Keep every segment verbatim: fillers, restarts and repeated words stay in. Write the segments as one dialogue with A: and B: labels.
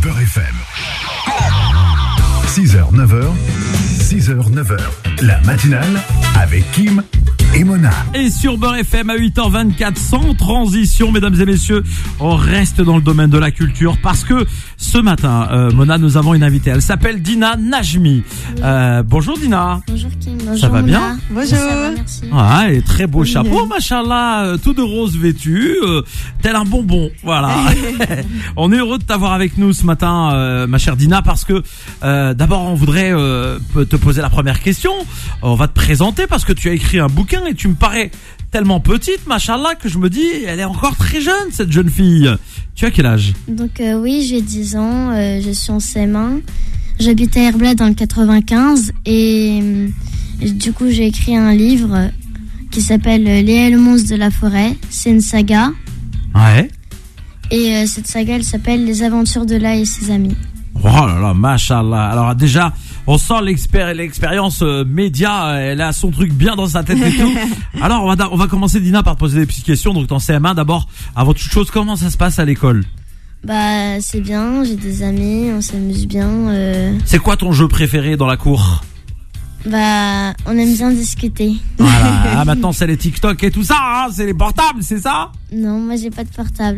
A: Beurre F M. six heures, neuf heures, six heures, neuf heures. La matinale avec Kim et Mona.
B: Et sur Beurre F M à huit heures vingt-quatre, sans transition, mesdames et messieurs, on reste dans le domaine de la culture parce que ce matin, euh, Mona, nous avons une invitée. Elle s'appelle Dina Najmi. Oui. Euh, bonjour Dina.
C: Bonjour Kim. Bonjour
B: Ça va
C: Mona.
B: bien?
C: Bonjour. Ça va, merci.
B: Ah, et très beau oui. chapeau, machallah, euh, tout de rose vêtu, euh, tel un bonbon. Voilà. On est heureux de t'avoir avec nous ce matin, euh, ma chère Dina, parce que euh, d'abord on voudrait euh, te poser la première question. On va te présenter parce que tu as écrit un bouquin et tu me parais tellement petite, machallah, que je me dis, elle est encore très jeune, cette jeune fille. Tu as quel âge?
C: Donc euh, oui, j'ai dix ans, euh, je suis en C M un. J'habite à Herblay dans le quatre-vingt-quinze et, et du coup j'ai écrit un livre qui s'appelle Léa et le monstre de la forêt. C'est une saga.
B: Ouais.
C: Et euh, cette saga, elle s'appelle Les aventures de Léa et ses amis.
B: Oh là là, machallah. Alors déjà, on sent l'expér- l'expérience euh, média, elle a son truc bien dans sa tête et tout. Alors on va, on va commencer, Dina, par te poser des petites questions. Donc en C M un, d'abord, avant toute chose, comment ça se passe à l'école?
C: Bah c'est bien, j'ai des amis, on s'amuse bien. Euh...
B: C'est quoi ton jeu préféré dans la cour?
C: Bah on aime bien discuter.
B: Voilà, ah, maintenant c'est les TikTok et tout ça, hein, c'est les portables, c'est ça?
C: Non, moi j'ai pas de portable.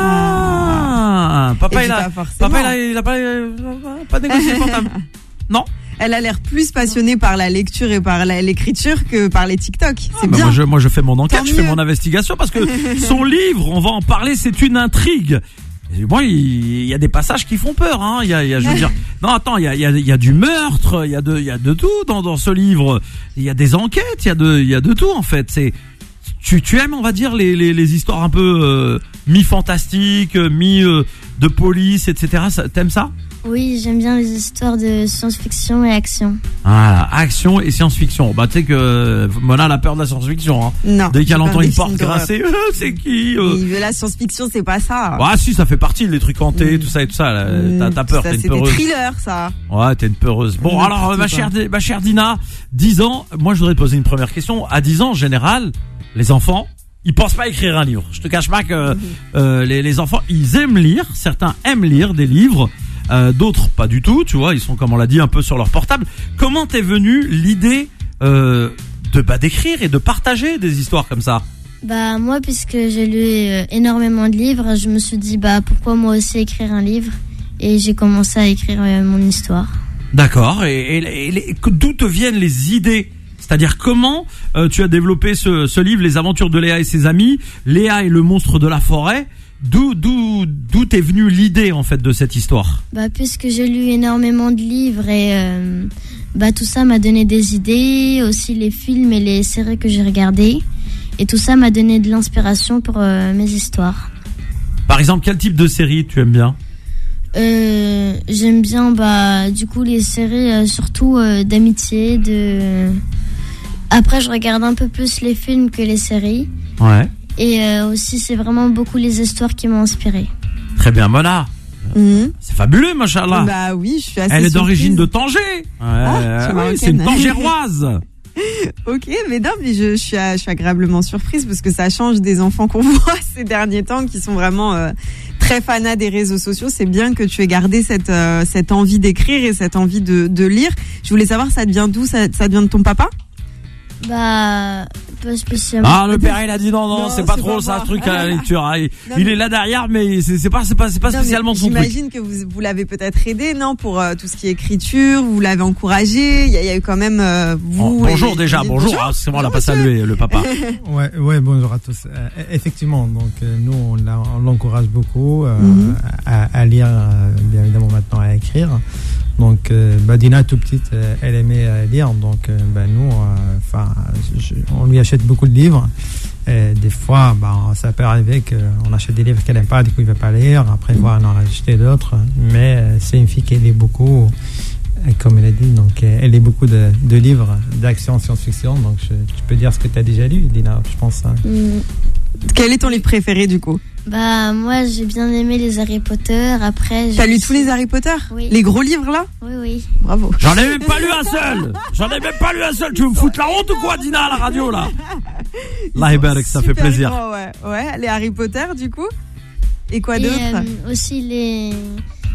B: Ah, papa, il a, papa il a, il a pas, euh, pas négocié le portable. Non.
D: Elle a l'air plus passionnée par la lecture et par la, l'écriture que par les TikTok. C'est
B: ah, bah
D: bien.
B: Moi je, moi je fais mon enquête,
D: Tant
B: je fais
D: mieux.
B: mon investigation parce que son livre, on va en parler, c'est une intrigue. Et moi, il y a des passages qui font peur, hein. Il y a, il y a, je veux dire, non, attends, il y a, il y a, il y a du meurtre, il y a de, il y a de tout dans, dans ce livre. Il y a des enquêtes, il y a de, il y a de tout en fait. C'est, tu, tu aimes, on va dire, les, les, les histoires un peu euh, mi-fantastiques, mi euh, de police, et cetera. Ça, t'aimes ça?
C: Oui, j'aime bien les histoires de science-fiction et action.
B: Voilà, action et science-fiction. Bah tu sais que Mona a peur de la science-fiction, hein.
D: Non.
B: Dès qu'elle entend une porte grincer, c'est qui euh...
D: Mais la science-fiction, c'est pas ça.
B: Ah si, ça fait partie des trucs hantés, mmh. tout ça et tout ça. Là. Mmh. T'as, t'as peur,
D: ça,
B: t'es une
D: c'est
B: peureuse.
D: C'est des thrillers, ça.
B: Ouais, t'es une peureuse. Bon, mmh, alors ma chère, ma chère Dina, dix ans. Moi, je voudrais te poser une première question. À dix ans, en général, les enfants, ils pensent pas écrire un livre. Je te cache pas que mmh. euh, les, les enfants, ils aiment lire. Certains aiment lire des livres. Euh, d'autres pas du tout, tu vois, ils sont, comme on l'a dit, un peu sur leur portable. Comment t'es venue l'idée euh, de bah, d'écrire et de partager des histoires comme ça?
C: Bah moi, puisque j'ai lu euh, énormément de livres, je me suis dit bah pourquoi moi aussi écrire un livre, et j'ai commencé à écrire euh, mon histoire.
B: D'accord. Et, et, et, et d'où te viennent les idées? C'est-à-dire comment euh, tu as développé ce, ce livre, Les aventures de Léa et ses amis, Léa et le monstre de la forêt? D'où, d'où, d'où t'es venue l'idée en fait de cette histoire?
C: Bah puisque j'ai lu énormément de livres et euh, bah tout ça m'a donné des idées, aussi les films et les séries que j'ai regardées, et tout ça m'a donné de l'inspiration pour euh, mes histoires.
B: Par exemple, quel type de série tu aimes bien?
C: Euh, j'aime bien bah du coup les séries euh, surtout euh, d'amitié, de. Après je regarde un peu plus les films que les séries.
B: Ouais.
C: Et euh, aussi, c'est vraiment beaucoup les histoires qui m'ont inspiré.
B: Très bien, Mona.
D: Mmh.
B: C'est fabuleux, machallah.
D: Bah oui, je suis assez
B: Elle est
D: surprise.
B: d'origine de Tanger. Ouais,
D: ah,
B: ouais, c'est une Tangéroise.
D: Ok, mais non, mais je, je, suis, je suis agréablement surprise parce que ça change des enfants qu'on voit ces derniers temps qui sont vraiment euh, très fanats des réseaux sociaux. C'est bien que tu aies gardé cette, euh, cette envie d'écrire et cette envie de, de lire. Je voulais savoir, ça te vient d'où? ça, ça te vient de ton papa?
C: Bah, pas spécialement.
B: Ah, le père, il a dit non, non,
D: non
B: c'est pas
D: c'est
B: trop
D: pas
B: ça,
D: moi.
B: truc à la lecture. Il,
D: non,
B: il
D: mais...
B: est là derrière, mais c'est, c'est pas, c'est pas, c'est pas
D: non,
B: spécialement son truc.
D: J'imagine que vous, vous l'avez peut-être aidé, non, pour euh, tout ce qui est écriture, vous l'avez encouragé. Il y, y a eu quand même euh, vous.
B: Oh, bonjour
D: et,
B: déjà,
D: et,
B: bonjour.
D: bonjour.
B: Ah, c'est moi, on l'a pas salué, le papa.
E: ouais, ouais, bonjour à tous. Euh, effectivement, donc euh, nous, on, l'a, on l'encourage beaucoup euh,
D: mm-hmm.
E: à, à lire, euh, bien évidemment maintenant à écrire. Donc, euh, bah, Dina, tout petite, euh, elle aimait euh, lire. Donc, euh, bah, nous, enfin, euh, on lui achète beaucoup de livres. Et des fois, bah, ça peut arriver qu'on achète des livres qu'elle n'aime pas, du coup, il ne veut pas lire. Après, voilà, on en a acheté d'autres. Mais euh, c'est une fille qui lit beaucoup, euh, comme elle a dit. Donc, euh, elle lit beaucoup de, de livres d'action, science-fiction. Donc, je, tu peux dire ce que tu as déjà lu, Dina, je pense. Hein.
C: Mmh.
D: Quel est ton livre préféré, du coup?
C: Bah, moi, j'ai bien aimé les Harry Potter. Après, j'ai
D: T'as lu
C: aussi...
D: tous les Harry Potter?
C: Oui.
D: Les gros livres, là?
C: Oui, oui.
D: Bravo.
B: J'en ai même pas lu un seul. J'en ai même pas lu un seul. Tu veux me foutre la honte ou quoi, Dina, à la radio, là? Là, Hébert, ça fait plaisir.
D: Grands, ouais. ouais, les Harry Potter, du coup. Et quoi
C: Et
D: d'autre?
C: euh, aussi les,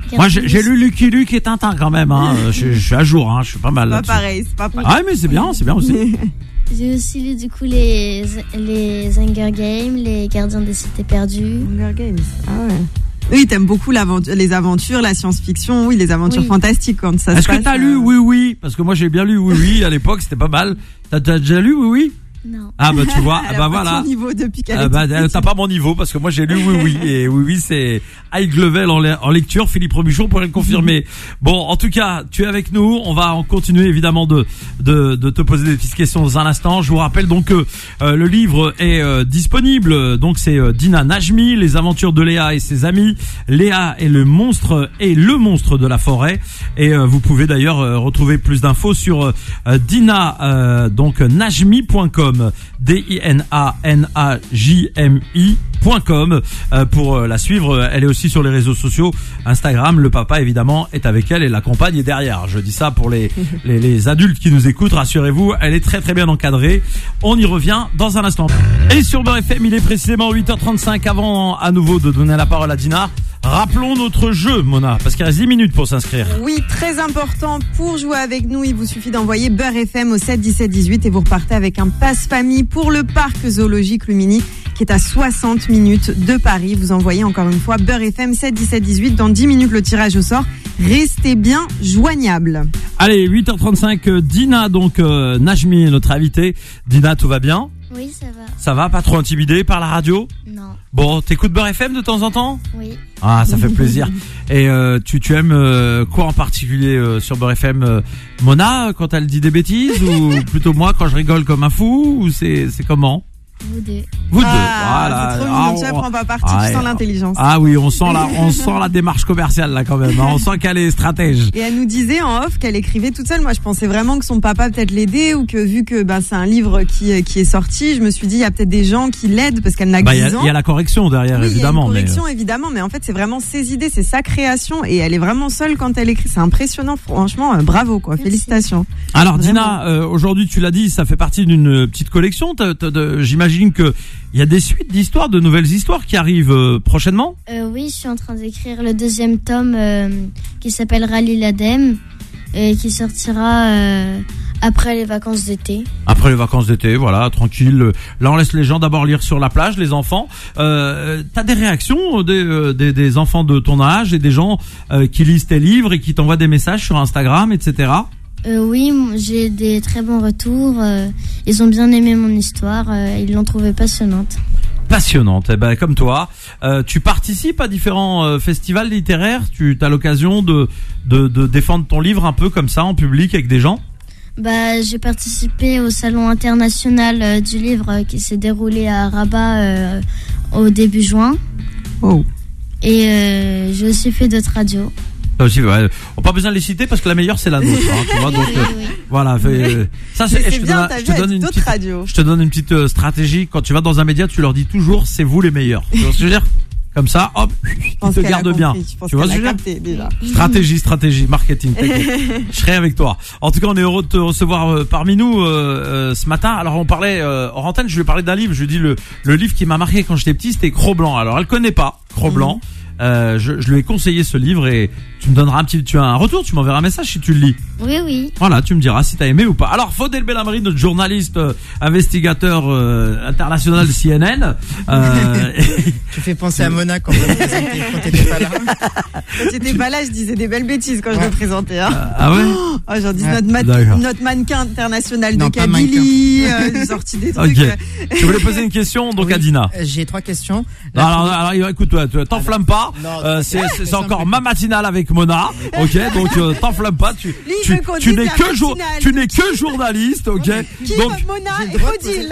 B: Moi, j'ai, j'ai lu Lucky Luke et Tintin quand même. Hein. je, je suis à jour, hein. Je suis pas mal.
D: Pas
B: là-dessus.
D: pareil, c'est pas pareil.
B: Ah, mais c'est bien, c'est bien aussi.
C: J'ai aussi lu du coup les, les Hunger Games, les Gardiens des Cités Perdues.
D: Hunger Games, ah ouais. Oui, t'aimes beaucoup les aventures, la science-fiction, oui, les aventures
C: Oui.
D: fantastiques quand ça
B: Est-ce
D: se
B: que
D: passe.
B: t'as lu Oui Oui? Parce que moi j'ai bien lu Oui Oui à l'époque, c'était pas mal. T'as, t'as déjà lu Oui Oui?
C: Non.
B: Ah bah tu vois, ah
D: Elle
B: bah
D: a pas
B: voilà.
D: ton niveau depuis qu'elle
B: Ah
D: est
B: bah,
D: toute
B: euh,
D: petite.
B: t'as pas mon niveau parce que moi j'ai lu Oui Oui et Oui Oui c'est high level en, en lecture. Philippe Robuchon pourrait le confirmer. Bon, en tout cas, tu es avec nous. On va en continuer évidemment de de, de te poser des petites questions dans un instant. Je vous rappelle donc que euh, le livre est euh, disponible. Donc c'est euh, Dina Najmi, les aventures de Léa et ses amis. Léa est le monstre et le monstre de la forêt. Et euh, vous pouvez d'ailleurs euh, retrouver plus d'infos sur euh, Dina euh, donc najmi point com. D I N A N A J M I point com euh, pour euh, la suivre. Elle est aussi sur les réseaux sociaux, Instagram. Le papa évidemment est avec elle et la compagne est derrière. Je dis ça pour les, les, les adultes qui nous écoutent. Rassurez-vous, elle est très très bien encadrée. On y revient dans un instant. Et sur Beurre F M, il est précisément huit heures trente-cinq. Avant à nouveau de donner la parole à Dina, rappelons notre jeu, Mona, parce qu'il reste dix minutes pour s'inscrire.
D: Oui, très important. Pour jouer avec nous, il vous suffit d'envoyer Beurre F M au sept dix-sept dix-huit et vous repartez avec un passe-famille pour le parc zoologique Lumini qui est à soixante minutes de Paris. Vous envoyez encore une fois Beurre F M sept dix-sept dix-huit. Dans dix minutes, le tirage au sort. Restez bien joignables.
B: Allez, huit heures trente-cinq, Dina, donc euh, Najmi est notre invitée. Dina, tout va bien?
C: Oui, ça va.
B: Ça va? Pas trop intimidée par la radio?
C: Non.
B: Bon, t'écoutes Beurre F M de temps en temps?
C: Oui.
B: Ah, ça fait plaisir. Et euh, tu, tu aimes euh, quoi en particulier euh, sur Beurre F M euh, Mona, quand elle dit des bêtises ou plutôt moi quand je rigole comme un fou ou c'est, c'est comment?
C: Vous deux.
B: Vous deux,
D: Ah,
B: voilà.
D: c'est trop
B: Ah,
D: mignon. Tu
B: on-
D: prends pas parti,
B: Ah,
D: tu sens
B: et-
D: l'intelligence.
B: Ah oui, on sent la, on sent la démarche commerciale là quand même. Hein. On sent qu'elle est stratège.
D: Et elle nous disait en off qu'elle écrivait toute seule. Moi, je pensais vraiment que son papa peut-être l'aidait ou que vu que ben, c'est un livre qui, qui est sorti, je me suis dit il y a peut-être des gens qui l'aident parce qu'elle n'a que
B: Bah il y,
D: dix
B: a-
D: ans.
B: il y a la correction derrière
D: Oui,
B: évidemment.
D: il y a une
B: mais,
D: correction évidemment, mais en fait c'est vraiment ses idées, c'est sa création et elle est vraiment seule quand elle écrit. C'est impressionnant, franchement, euh, bravo quoi,
C: Merci.
D: félicitations.
B: euh, Alors
D: Vraiment.
B: Dina, euh, aujourd'hui tu l'as dit, ça fait partie d'une petite collection. T'as- t'as- t'as- J'imagine que il y a des suites d'histoires, de nouvelles histoires qui arrivent euh, prochainement.
C: Euh, oui, je suis en train d'écrire le deuxième tome euh, qui s'appelle Rallye l'Adem et qui sortira euh, après les vacances d'été.
B: Après les vacances d'été, voilà, tranquille. Là, on laisse les gens d'abord lire sur la plage, les enfants. Euh, T'as des réactions des, euh, des, des enfants de ton âge et des gens euh, qui lisent tes livres et qui t'envoient des messages sur Instagram, et cetera.
C: Euh, oui, m- j'ai des très bons retours. euh, ils ont bien aimé mon histoire. euh, ils l'ont trouvée passionnante.
B: Passionnante. Eh ben, comme toi, euh, tu participes à différents euh, festivals littéraires. Tu as l'occasion de, de, de défendre ton livre un peu comme ça en public avec des gens.
C: Bah, j'ai participé au salon international euh, du livre euh, qui s'est déroulé à Rabat euh, au début juin.
D: Oh.
C: Et euh, j'ai aussi fait d'autres radios.
B: Ça aussi, ouais. On n'a pas besoin de les citer parce que la meilleure c'est la nôtre. Hein, tu vois, donc
C: Oui,
B: euh,
C: oui.
B: voilà. Fait, euh, ça
D: Mais
B: c'est.
D: c'est
B: je te
D: bien,
B: donne-
D: t'as
B: je
D: vu
B: te donne
D: avec
B: une
D: d'autres
B: petite.
D: radios.
B: Je te donne une petite euh, stratégie. Quand tu vas dans un média, tu leur dis toujours c'est vous les meilleurs. Tu vois ce que je veux dire? Comme ça, hop,
D: Je
B: ils
D: pense
B: te
D: qu'elle a
B: gardent bien.
D: compris, je pense
B: Tu vois
D: qu'elle
B: ce que
D: a
B: je veux dire?
D: capté déjà.
B: Stratégie, stratégie, marketing, technique. Je serai avec toi. En tout cas, on est heureux de te recevoir euh, parmi nous euh, euh, ce matin. Alors, on parlait euh, hors antenne. Je lui ai parlé d'un livre. Je lui ai dit le le livre qui m'a marqué quand j'étais petit, c'était Cro-Blanc. Alors, elle connaît pas Cro-Blanc. Euh, je, je lui ai conseillé ce livre et tu me donneras un petit, tu as un retour, tu m'enverras un message si tu le lis.
C: Oui, oui.
B: Voilà, tu me diras si t'as aimé ou pas. Alors, Faudel Belhamri, notre journaliste, euh, investigateur euh, international C N N. Euh,
E: Tu fais penser à Mona quand on l'a présenté, quand t'étais pas là.
D: Quand t'étais pas là, je disais des belles bêtises quand je
E: Ouais.
D: le présentais. Hein.
B: ah ouais.
D: Oh, j'en dis
E: Ouais.
D: notre, mat-
B: D'accord.
D: notre mannequin international
E: Non,
D: de
E: pas
D: Kabylie, euh, j'ai sorti des trucs.
B: Ok.
D: euh,
B: Tu voulais poser une question donc
E: Oui,
B: à Dina.
E: euh, J'ai trois questions.
B: Non,
E: La
B: alors,
E: première-
B: alors, écoute, toi, toi, t'enflamme pas.
E: Non,
B: Euh, c'est c'est- c'est
E: ça me
B: encore
E: fait-
B: ma matinale avec Mona, ok. Donc euh, t'enflamme pas. Tu
D: Lui, il
B: tu,
D: veut qu'on
B: tu
D: dise
B: n'es
D: la
B: que jour,
D: matinale.
B: tu n'es que journaliste, ok.
D: Qui
B: Donc
D: Mona
E: j'ai
D: et
E: le droit de
D: Odile.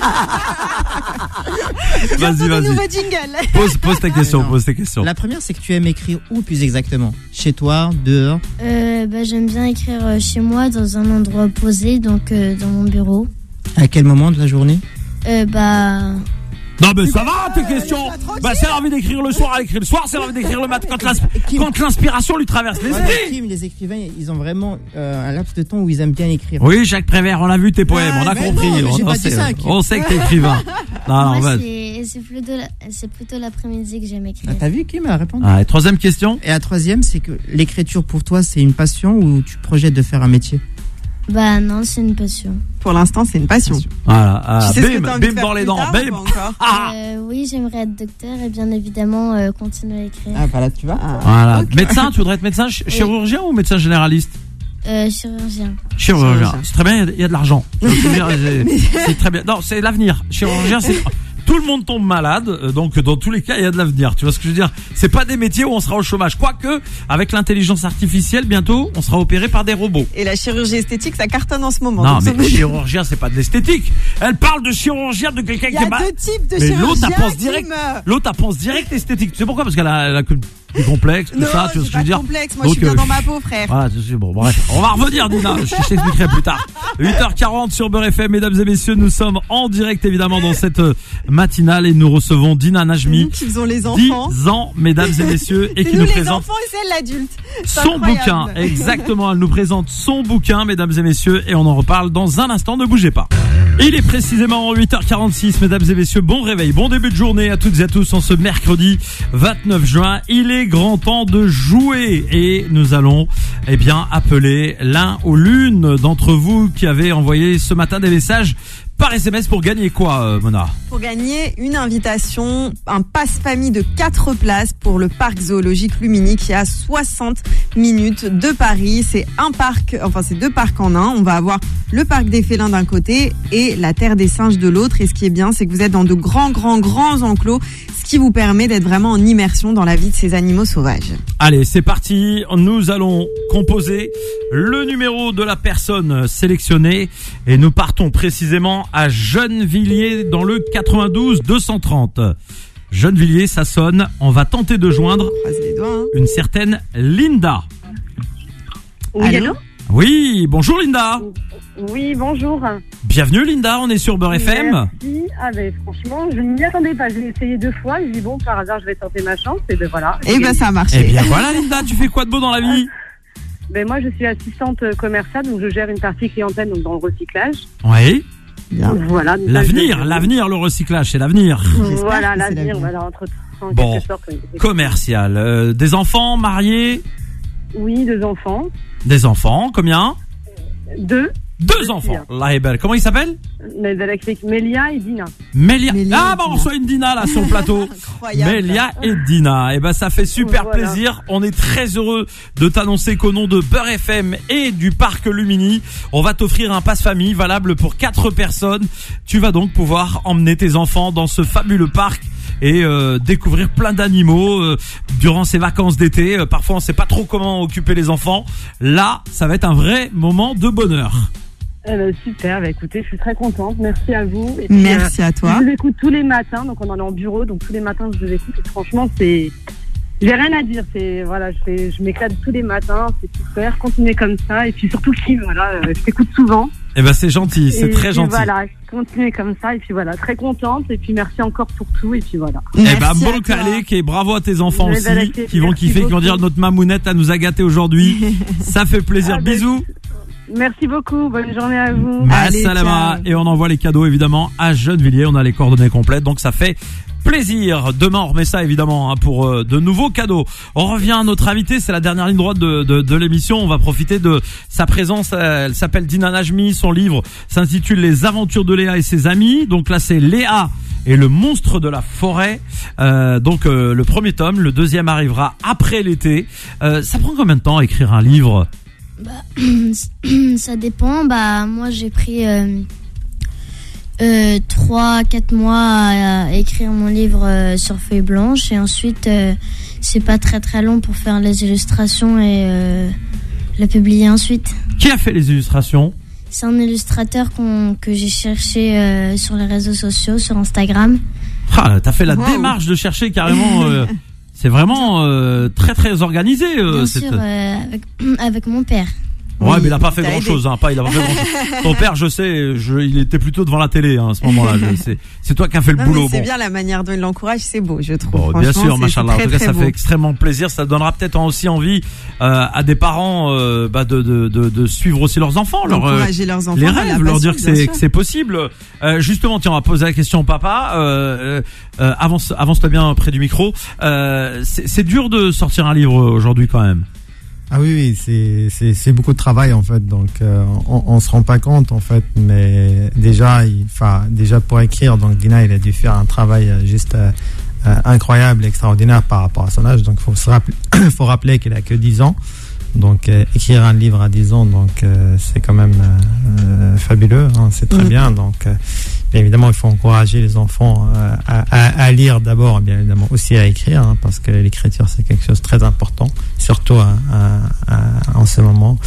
B: vas-y,
D: Bientôt des
B: vas-y.
D: nouveaux jingles.
B: Pose pose tes questions,
E: non.
B: pose tes questions.
E: La première, c'est que tu aimes écrire où plus exactement? Chez toi, dehors?
C: Euh, bah, j'aime bien écrire euh, chez moi dans un endroit posé, donc euh, dans mon bureau.
E: À quel moment de la journée?
C: Euh, bah,
B: Non mais ça va tes questions.
D: laisse-la tranquille.
B: Bah c'est l'envie d'écrire le soir, elle écrit le soir, c'est l'envie d'écrire le matin quand l'ins-
E: Kim-
B: quand l'inspiration lui traverse
E: Ouais,
B: l'esprit.
E: les Kim, les écrivains, ils ont vraiment euh, un laps de temps où ils aiment bien écrire.
B: Oui, Jacques Prévert, on a vu tes poèmes,
E: Ah,
B: on a
E: mais
B: compris.
E: non, mais j'ai
B: on,
E: pas
B: sait,
E: dit ça, Kim.
B: on sait que t'es écrivain. Non, non,
C: Moi,
B: vas-y.
C: c'est, c'est plutôt, la- c'est plutôt l'après-midi que j'aime écrire.
F: Ah, t'as vu, Kim a répondu.
B: Ah, et troisième question.
F: Et la troisième, c'est que l'écriture pour toi, c'est une passion ou tu projettes de faire un métier?
C: Bah non, c'est une passion.
D: Pour l'instant, c'est une passion.
B: Voilà. Ah,
D: Tu sais ce que
B: bim,
D: t'as envie de
B: bim
D: faire
B: dans les
D: plus
B: dents.
D: tard,
B: Bim.
D: ou pas encore
B: Ah.
C: Euh, oui, j'aimerais être docteur et bien évidemment euh, continuer à écrire.
F: Ah, bah là, tu vois.
D: Ah.
B: Voilà.
D: Ok.
B: Médecin, tu voudrais être médecin ch- chirurgien ou médecin généraliste?
C: Euh, chirurgien.
B: Chirurgien.
D: Chirurgien.
B: C'est très bien, il y a de- il y a de l'argent. Je veux dire, c'est- C'est très bien. Non, c'est l'avenir. Chirurgien, c'est tout le monde tombe malade, euh, donc dans tous les cas, il y a de l'avenir. Tu vois ce que je veux dire? C'est pas des métiers où on sera au chômage. Quoique, avec l'intelligence artificielle, bientôt, on sera opéré par des robots.
D: Et la chirurgie esthétique, ça cartonne en ce moment.
B: Non,
D: Donc,
B: mais
D: ça veut-
B: chirurgien, c'est pas de l'esthétique. Elle parle de chirurgien de quelqu'un
D: il
B: qui
D: y
B: est
D: a
B: mal.
D: deux types de
B: Mais l'autre,
D: chirurgiens.
B: elle pense
D: qui
B: direct.
D: meurent.
B: L'autre, elle pense direct esthétique. Tu sais pourquoi? Parce qu'elle a, elle a que du complexe, tout
D: Non,
B: ça, tu vois ce que
D: j'ai
B: je
D: pas
B: veux
D: de
B: dire?
D: complexe. Moi,
B: Donc,
D: je suis bien
B: euh,
D: dans ma peau, frère.
B: Voilà, je sais, bon, bref. On va revenir, Dina. Je t'expliquerai plus tard. huit heures quarante sur Beurre F M, mesdames et messieurs, nous sommes en direct, évidemment, dans cette euh, matinale et nous recevons Dina
D: C'est nous
B: Najmi.
D: qui faisons les enfants.
B: dix ans, mesdames et messieurs, et
D: C'est
B: qui
D: nous
B: nous
D: les
B: présente
D: enfants et c'est l'adulte. C'est
B: son
D: incroyable.
B: bouquin. Exactement, elle nous présente son bouquin, mesdames et messieurs, et on en reparle dans un instant, ne bougez pas. Il est précisément huit heures quarante-six, mesdames et messieurs, bon réveil, bon début de journée à toutes et à tous en ce mercredi vingt-neuf juin. Il est grand temps de jouer et nous allons, eh bien, appeler l'un ou l'une d'entre vous qui avez envoyé ce matin des messages par S M S pour gagner quoi, euh, Mona?
D: Pour gagner une invitation, un passe-famille de quatre places pour le parc zoologique Lumini qui est à soixante minutes de Paris. C'est un parc, enfin c'est deux parcs en un. On va avoir le parc des félins d'un côté et la terre des singes de l'autre. Et ce qui est bien, c'est que vous êtes dans de grands, grands, grands enclos, ce qui vous permet d'être vraiment en immersion dans la vie de ces animaux sauvages.
B: Allez, c'est parti. Nous allons composer le numéro de la personne sélectionnée et nous partons précisément à Gennevilliers dans le quatre-vingt-douze deux cent trente. Gennevilliers, ça sonne. On va tenter de joindre
D: Croisez les doigts. Hein.
B: une certaine Linda.
G: Oui,
D: Allô
G: allô?
B: Oui, bonjour Linda.
G: Oui, bonjour.
B: Bienvenue Linda, on est sur Beurre F M.
G: Merci. Ah ben franchement, je ne m'y attendais pas. J'ai essayé deux fois. Je dis bon, par hasard, je vais tenter ma chance. Et ben voilà.
D: Et ben ça a marché.
B: Eh bien voilà Linda, tu fais quoi de beau dans la vie?
G: Ben moi, je suis assistante commerciale, donc je gère une partie clientèle donc dans le recyclage.
B: Oui.
D: Bien.
G: Voilà. donc
B: L'avenir,
G: je-
B: l'avenir, le recyclage, c'est l'avenir.
D: J'espère
G: Voilà,
D: que c'est
G: l'avenir.
D: l'avenir.
G: Voilà, entre en
B: Bon.
G: quelque sorte. oui.
B: Commercial. Euh, des enfants, mariés?
G: Oui, deux enfants.
B: Des enfants, combien?
G: Deux.
B: Deux enfants. Là est belle. Comment il s'appelle?
G: Mais avec Mélia et Dina.
B: Mélia.
D: Mélia
B: Ah
D: et
B: bah on
D: Dina.
B: reçoit une Dina là sur le plateau.
D: Incroyable.
B: Mélia et Dina. Et ben ça fait super
G: Voilà.
B: plaisir. On est très heureux de t'annoncer qu'au nom de Beurre F M et du parc Lumini, on va t'offrir un passe famille valable pour quatre personnes. Tu vas donc pouvoir emmener tes enfants dans ce fabuleux parc et euh, découvrir plein d'animaux euh, durant ces vacances d'été. Euh, parfois on sait pas trop comment occuper les enfants. Là, ça va être un vrai moment de bonheur.
G: Eh ben, super. Ben, écoutez, je suis très contente. Merci à vous. Et puis,
D: Merci à
G: euh,
D: toi.
G: Je vous écoute tous les matins. Donc on en est en bureau. Donc tous les matins, je vous écoute. Et franchement, c'est j'ai rien à dire. C'est voilà, je, fais, je m'éclate tous les matins. C'est super. Continuez comme ça. Et puis surtout Kim, voilà, euh, je t'écoute souvent.
B: Et ben c'est gentil, c'est
G: Et
B: très
G: puis,
B: gentil.
G: Voilà, continuez comme ça. Et puis voilà, très contente. Et puis merci encore pour tout. Et puis voilà.
B: Eh ben,
D: Merci à
B: bon
D: toi.
B: calé, et bravo à tes enfants
G: Mais
B: aussi,
G: ben, merci
B: qui vont kiffer, qui vont
G: beaucoup.
B: dire notre mamounette, elle nous a gâtés aujourd'hui. Ça fait plaisir.
G: Ah, ben,
B: Bisous.
G: Merci beaucoup. Bonne journée à vous.
D: Allez,
B: Assalama.
D: ciao.
B: Et on envoie les cadeaux évidemment à Gennevilliers. On a les coordonnées complètes, donc ça fait plaisir. Demain, on remet ça évidemment hein, pour euh, de nouveaux cadeaux. On revient à notre invité, c'est la dernière ligne droite de, de, de l'émission. On va profiter de sa présence. Elle s'appelle Dina Najmi. Son livre s'intitule Les aventures de Léa et ses amis. Donc là, c'est Léa et le monstre de la forêt. Euh, donc euh, le premier tome, le deuxième arrivera après l'été. Euh, ça prend combien de temps à écrire un livre?
C: Bah, ça dépend. Bah, moi, j'ai pris euh, euh, trois à quatre mois à, à écrire mon livre euh, sur feuille blanche. Et ensuite, euh, c'est pas très très long pour faire les illustrations et euh, le publier ensuite.
B: Qui a fait les illustrations?
C: C'est un illustrateur qu'on, que j'ai cherché euh, sur les réseaux sociaux, sur Instagram.
B: Ah, t'as fait la
D: Wow.
B: démarche de chercher carrément. Euh, c'est vraiment euh, très très organisé. Euh,
C: Bien
B: cette-
C: sûr, euh, avec, avec mon père.
B: Ouais,
D: Oui,
B: mais il a pas fait
D: t'as
B: grand
D: aidé.
B: chose, hein. Pas, il a pas fait grand chose. Ton père, je sais, je, il était plutôt devant la télé, hein, à ce moment-là. Je sais. C'est toi qui as fait le
D: Non,
B: boulot.
D: mais c'est
B: Bon.
D: bien la manière dont il l'encourage, c'est beau, je trouve.
B: Bon, bien
D: Franchement,
B: sûr,
D: c'est-
B: machallah.
D: c'est
B: En tout
D: très,
B: cas, ça
D: très
B: fait
D: beau.
B: extrêmement plaisir. Ça donnera peut-être aussi envie euh, à des parents euh, bah, de, de, de, de suivre aussi leurs enfants, leur, euh,
D: D'encourager leurs enfants
B: les
D: dans la
B: rêves, leur
D: passion,
B: dire que
D: bien
B: c'est
D: sûr.
B: que c'est possible. Euh, justement, tiens, on va poser la question au papa. Euh, euh, avance, avance-toi bien près du micro. Euh, c'est, c'est dur de sortir un livre aujourd'hui quand même.
E: Ah oui, oui, c'est c'est c'est beaucoup de travail en fait, donc euh, on, on se rend pas compte en fait, mais déjà, il, enfin déjà pour écrire, donc Dina, il a dû faire un travail euh, juste euh, euh, incroyable, extraordinaire par rapport à son âge. Donc faut se rappeler, faut rappeler qu'il a que dix ans, donc euh, écrire un livre à dix ans, donc euh, c'est quand même euh, euh, fabuleux, hein, c'est très
D: Mhm.
E: bien. Donc euh, bien évidemment, il faut encourager les enfants euh, à, à, à lire d'abord, bien évidemment aussi à écrire, hein, parce que l'écriture c'est quelque chose de très important, surtout à, à, à, en ce moment.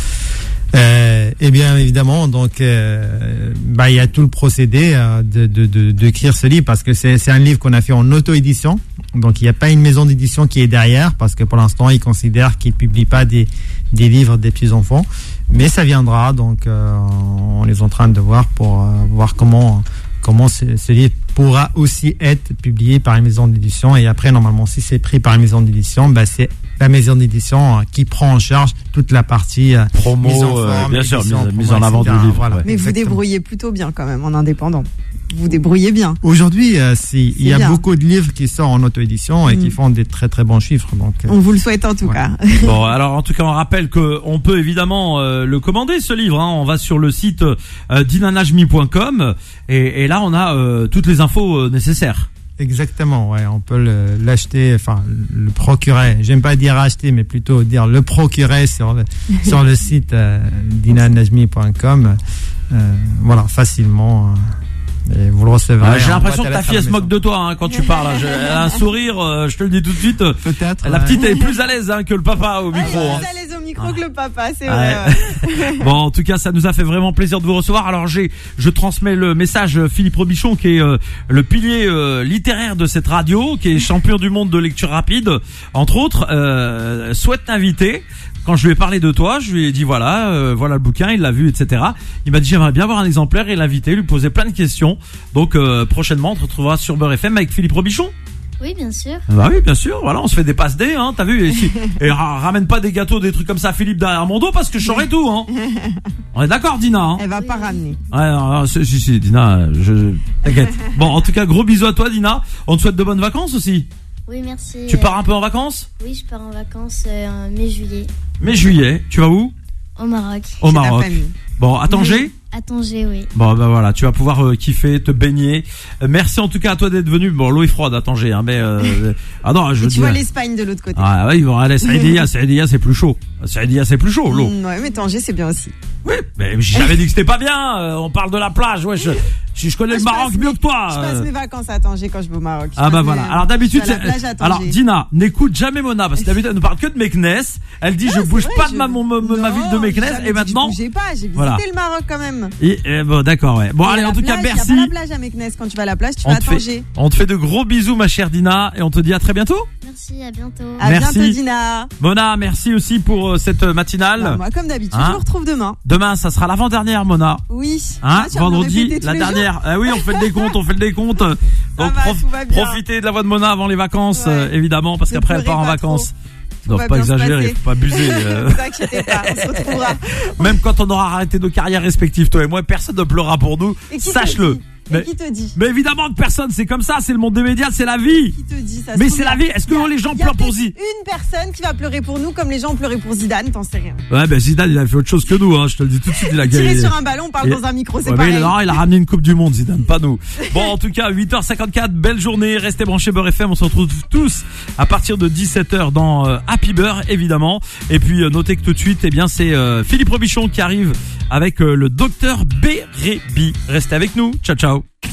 E: Euh, et bien évidemment, donc euh, bah il y a tout le procédé euh, de de de d'écrire ce livre, parce que c'est c'est un livre qu'on a fait en auto-édition, donc il n'y a pas une maison d'édition qui est derrière, parce que pour l'instant ils considèrent qu'ils publient pas des des livres des petits enfants, mais ça viendra, donc euh, on est en train de voir pour euh, voir comment comment ce, ce livre pourra aussi être publié par une maison d'édition. Et après, normalement, si c'est pris par une maison d'édition, bah, c'est la maison d'édition euh, qui prend en charge toute la partie euh,
B: Promo,
E: mise en
B: euh,
E: forme,
B: bien sûr,
E: édition,
B: mise, mise
E: promo,
B: en avant du
E: et cetera.
B: livre.
E: Voilà.
B: ouais.
D: Mais vous
E: Exactement.
D: débrouillez plutôt bien quand même en indépendant. Vous débrouillez bien.
E: Aujourd'hui, euh, c'est- il y a
D: bien.
E: beaucoup de livres qui sortent en auto-édition et
D: Mm.
E: qui font des très très bons chiffres. Donc, euh,
D: On vous le souhaite en tout
E: Ouais.
D: cas.
B: Bon, alors en tout cas, on rappelle que on peut évidemment euh, le commander ce livre. Hein. On va sur le site euh, dinanajmi point com et, et là, on a euh, toutes les infos euh, nécessaires.
E: exactement, ouais, on peut le- l'acheter, enfin le procurer. J'aime pas dire acheter, mais plutôt dire le procurer sur le, sur le site euh, dinanajmi point com. Euh, voilà, facilement. euh, et vous le recevrez.
B: Ouais, j'ai
E: en
B: l'impression
E: boîte
B: que
E: à
B: ta fille elle
E: lettres
B: se
E: à la
B: moque de toi hein, quand tu parles. hein. Je- Elle a un sourire, euh, je te le dis tout de suite.
E: maison. Peut-être.
B: La
E: ouais.
B: petite elle est plus à l'aise hein, que le papa au micro. hein.
D: Vous allez au micro que le papa, c'est
B: Ouais.
D: vrai. ouais.
B: Bon, en tout cas, ça nous a fait vraiment plaisir de vous recevoir. Alors, j'ai, je transmets le message euh, Philippe Robichon, qui est euh, le pilier euh, littéraire de cette radio, qui est champion du monde de lecture rapide, entre autres, euh, souhaite t'inviter. Quand je lui ai parlé de toi, je lui ai dit voilà, euh, voilà le bouquin, il l'a vu, et cetera. Il m'a dit j'aimerais bien avoir un exemplaire et l'inviter, lui poser plein de questions. Donc euh, prochainement, on te retrouvera sur Beurre F M avec Philippe Robichon.
C: Oui, bien sûr.
B: Bah oui, bien sûr. Voilà, on se fait des passes dés, hein. T'as vu et, si- et ra- ramène pas des gâteaux, des trucs comme ça, Philippe derrière mon dos, parce que je saurais tout, hein. On est d'accord, Dina. Hein.
D: Elle va pas ramener.
B: Ouais, non, non, si, si, si, Dina, je t'inquiète. Bon, en tout cas, gros bisous à toi, Dina. On te souhaite de bonnes vacances aussi.
C: Oui, merci.
B: Tu
C: euh,
B: pars un peu en vacances?
C: Oui, je pars en vacances euh, en mai-juillet
B: Mais juillet, tu vas où?
C: au Maroc.
B: Au
D: Chez ta
B: Maroc.
D: famille.
B: Bon, à Tanger?
C: À Tanger, oui.
B: Bon, bah voilà, tu vas pouvoir euh, kiffer, te baigner. Euh, merci en tout cas à toi d'être venu. Bon, l'eau est froide à Tanger, hein, mais euh, ah non, je
D: Et
B: veux
D: tu
B: dire.
D: vois l'Espagne de l'autre côté.
B: Ah oui, bon, allez, Saïdia, Saïdia, c'est plus chaud. Saïdia, c'est plus chaud, l'eau.
D: Mm, ouais, mais Tanger, c'est bien aussi.
B: Oui, mais j'avais dit que c'était pas bien. euh, on parle de la plage, ouais. Je, je, je connais
D: Ah,
B: le
D: je
B: Maroc
D: passe
B: mieux
D: mes-
B: que toi.
D: Je passe
B: euh.
D: mes vacances à Tanger quand je vais au Maroc. Je
B: Ah bah
D: passe
B: voilà.
D: mes-
B: Alors d'habitude,
D: je suis à la
B: c'est-
D: plage à
B: alors
D: Tanger.
B: Dina, n'écoute jamais Mona parce que d'habitude elle ne parle que de Meknes. Elle dit je
D: c'est
B: bouge
D: vrai,
B: pas de
D: je-
B: ma, mon- ma, ma
D: Non,
B: ville de
D: j'ai
B: Meknes
D: jamais dit
B: et
D: que
B: maintenant.
D: Je bougeais pas, j'ai visité
B: Voilà.
D: le Maroc quand même.
B: Et, et bon d'accord ouais. Bon
D: Et
B: allez
D: à
B: en
D: la
B: tout cas
D: plage,
B: merci.
D: Il y a pas la plage à Meknes. Quand tu vas à la plage, tu
B: On
D: vas à
B: te, fait,
D: Tanger.
B: on te fait de gros bisous ma chère Dina et on te dit à très bientôt.
C: Merci, à bientôt.
D: À
B: Merci.
D: bientôt, Dina.
B: Mona, merci aussi pour euh, cette euh, matinale.
D: Bah, moi, comme d'habitude,
B: Hein
D: je vous retrouve demain.
B: Demain ça sera l'avant-dernière Mona.
D: Oui.
B: Hein,
D: Ah, tu vas me le
B: vendredi,
D: répéter tous
B: la
D: les jours
B: dernière. Ah oui, on fait le décompte, on fait le décompte. Donc
D: va,
B: prof-
D: tout va bien.
B: profitez de la voix de Mona avant les vacances,
D: Ouais.
B: euh, évidemment, parce
D: Ne
B: qu'après elle
D: pleurez
B: part en
D: pas
B: vacances.
D: Tout
B: Non,
D: va
B: faut pas
D: bien se
B: exagérer,
D: passer.
B: faut pas abuser. euh.
D: Ne vous inquiétez pas, on se retrouvera.
B: Même quand on aura arrêté nos carrières respectives, toi et moi, personne ne pleurera pour nous.
D: Et qui te
B: Sache-le.
D: dit
B: Mais-
D: Et qui te dit
B: Mais évidemment que personne, c'est comme ça, c'est le monde des médias, c'est la vie.
D: Qui te dit ça se
B: Mais
D: trouve,
B: c'est
D: il y a-
B: la vie. Est-ce que
D: il y a-
B: les gens
D: il y a
B: pleurent pour
D: peut-être
B: Zidane?
D: Une personne qui va pleurer pour nous comme les gens ont pleuré pour Zidane, t'en sais rien.
B: Ouais, ben Zidane, il a fait autre chose que nous, hein. Je te le dis tout de suite, il a
D: Tirer
B: gagné.
D: sur un ballon, on parle
B: Et-
D: dans un micro, c'est
B: Ouais, mais
D: pareil.
B: non, il a ramené une Coupe du Monde, Zidane, pas nous. Bon, en tout cas, huit heures cinquante-quatre, belle journée. Restez branchés Beurre F M. On se retrouve tous à partir de dix-sept heures dans euh, Happy Beurre, évidemment. Et puis, euh, notez que tout de suite, eh bien, c'est euh, Philippe Robichon qui arrive avec euh, le docteur Bérébi. Restez avec nous. Ciao, ciao.